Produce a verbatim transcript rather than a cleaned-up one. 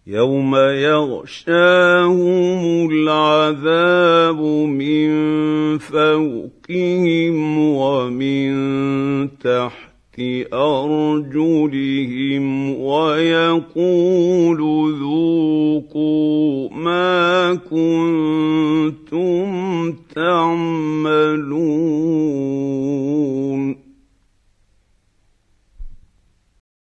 يوم يغشاهم العذاب من فوقهم ومن تحت أرجلهم ويقول ذوقوا ما كنتم تعملون. ما كنتم تعملون